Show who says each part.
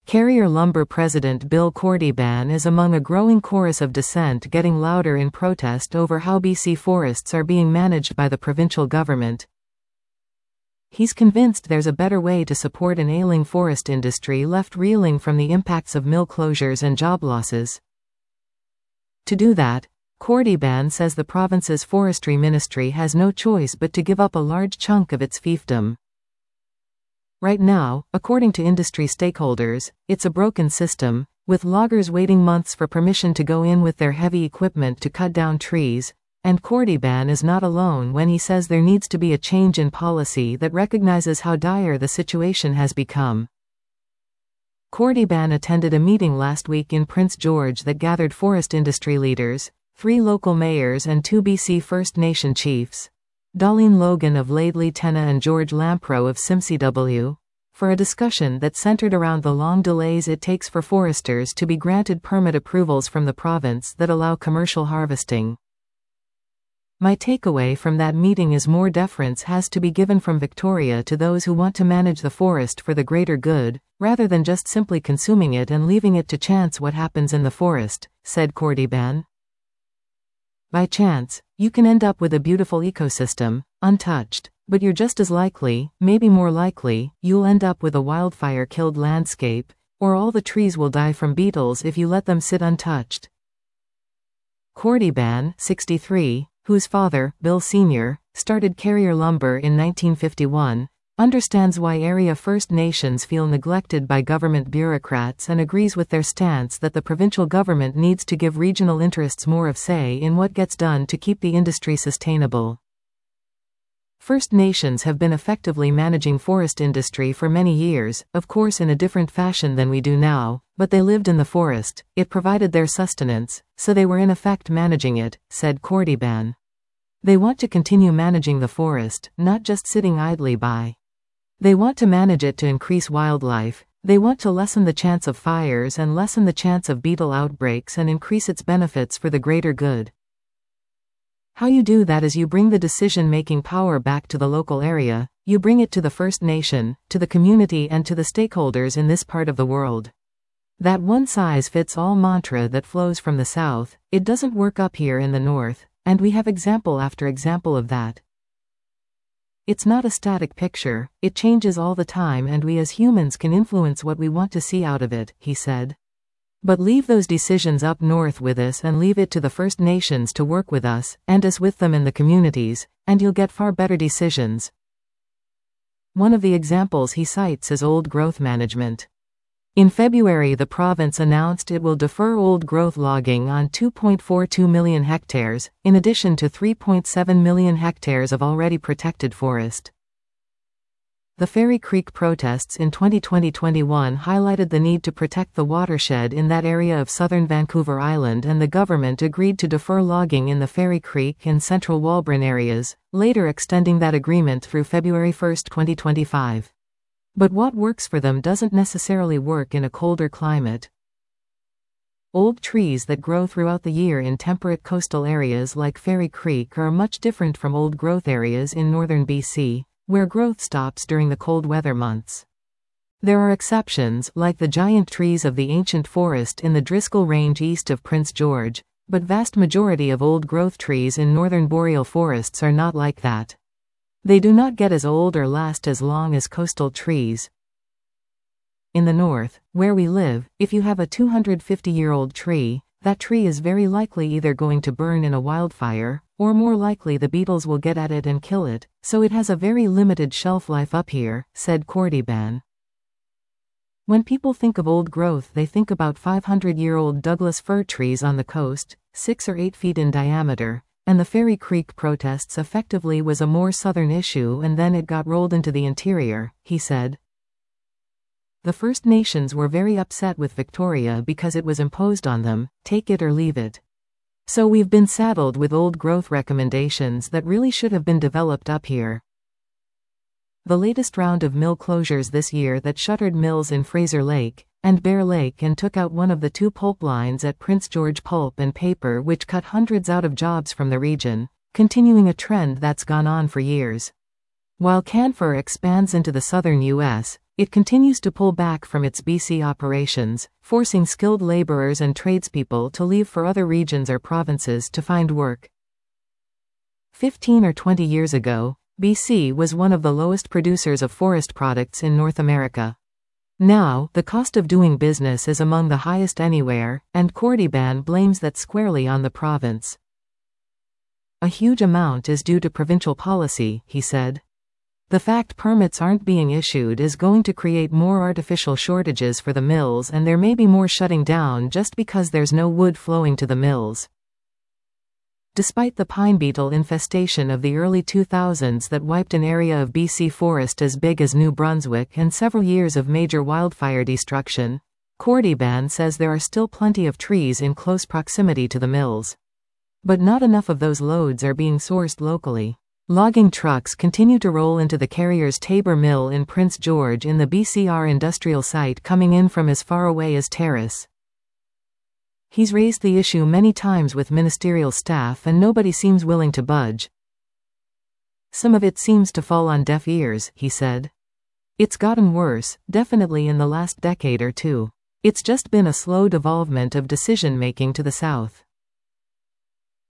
Speaker 1: Carrier Lumber President Bill Cordyban is among a growing chorus of dissent getting louder in protest over how BC forests are being managed by the provincial government. He's convinced there's a better way to support an ailing forest industry left reeling from the impacts of mill closures and job losses. To do that, Cordyban says the province's forestry ministry has no choice but to give up a large chunk of its fiefdom. Right now, according to industry stakeholders, it's a broken system, with loggers waiting months for permission to go in with their heavy equipment to cut down trees, and Cordyban is not alone when he says there needs to be a change in policy that recognizes how dire the situation has become. Cordyban attended a meeting last week in Prince George that gathered forest industry leaders, 3 local mayors and 2 BC First Nation chiefs, Darlene Logan of Laidley Tenna and George Lampro of SimCW, for a discussion that centered around the long delays it takes for foresters to be granted permit approvals from the province that allow commercial harvesting. My takeaway from that meeting is more deference has to be given from Victoria to those who want to manage the forest for the greater good, rather than just simply consuming it and leaving it to chance what happens in the forest, said Cordyban. By chance, you can end up with a beautiful ecosystem, untouched, but you're just as likely, maybe more likely, you'll end up with a wildfire-killed landscape, or all the trees will die from beetles if you let them sit untouched. Cordyban, 63, whose father, Bill Sr., started Carrier Lumber in 1951, understands why area First Nations feel neglected by government bureaucrats and agrees with their stance that the provincial government needs to give regional interests more of say in what gets done to keep the industry sustainable. First Nations have been effectively managing forest industry for many years, of course in a different fashion than we do now, but they lived in the forest, it provided their sustenance, so they were in effect managing it, said Cordyban. They want to continue managing the forest, not just sitting idly by. They want to manage it to increase wildlife, they want to lessen the chance of fires and lessen the chance of beetle outbreaks and increase its benefits for the greater good. How you do that is you bring the decision-making power back to the local area, you bring it to the First Nation, to the community and to the stakeholders in this part of the world. That one-size-fits-all mantra that flows from the south, it doesn't work up here in the north, and we have example after example of that. It's not a static picture, it changes all the time and we as humans can influence what we want to see out of it, he said. But leave those decisions up north with us and leave it to the First Nations to work with us, and us with them in the communities, and you'll get far better decisions. One of the examples he cites is old growth management. In February, the province announced it will defer old growth logging on 2.42 million hectares, in addition to 3.7 million hectares of already protected forest. The Fairy Creek protests in 2020-21 highlighted the need to protect the watershed in that area of southern Vancouver Island, and the government agreed to defer logging in the Fairy Creek and central Walbron areas, later extending that agreement through February 1, 2025. But what works for them doesn't necessarily work in a colder climate. Old trees that grow throughout the year in temperate coastal areas like Fairy Creek are much different from old growth areas in northern BC, where growth stops during the cold weather months. There are exceptions, like the giant trees of the ancient forest in the Driscoll Range east of Prince George, but vast majority of old growth trees in northern boreal forests are not like that. They do not get as old or last as long as coastal trees. In the north, where we live, if you have a 250-year-old tree, that tree is very likely either going to burn in a wildfire, or more likely the beetles will get at it and kill it, so it has a very limited shelf life up here, said Cordyban. When people think of old growth, they think about 500-year-old Douglas fir trees on the coast, 6 or 8 feet in diameter, and the Fairy Creek protests effectively was a more southern issue and then it got rolled into the interior, he said. The First Nations were very upset with Victoria because it was imposed on them, take it or leave it. So we've been saddled with old growth recommendations that really should have been developed up here. The latest round of mill closures this year that shuttered mills in Fraser Lake and Bear Lake and took out one of the 2 pulp lines at Prince George Pulp and Paper, which cut hundreds out of jobs from the region, continuing a trend that's gone on for years. While Canfor expands into the southern U.S., It continues to pull back from its BC operations, forcing skilled laborers and tradespeople to leave for other regions or provinces to find work. 15 or 20 years ago, BC was one of the lowest producers of forest products in North America. Now, the cost of doing business is among the highest anywhere, and Cordyban blames that squarely on the province. A huge amount is due to provincial policy, he said. The fact permits aren't being issued is going to create more artificial shortages for the mills, and there may be more shutting down just because there's no wood flowing to the mills. Despite the pine beetle infestation of the early 2000s that wiped an area of BC forest as big as New Brunswick and several years of major wildfire destruction, Cordyban says there are still plenty of trees in close proximity to the mills. But not enough of those loads are being sourced locally. Logging trucks continue to roll into the carrier's Tabor Mill in Prince George in the BCR industrial site, coming in from as far away as Terrace. He's raised the issue many times with ministerial staff and nobody seems willing to budge. Some of it seems to fall on deaf ears, he said. It's gotten worse, definitely in the last decade or two. It's just been a slow devolvement of decision-making to the south.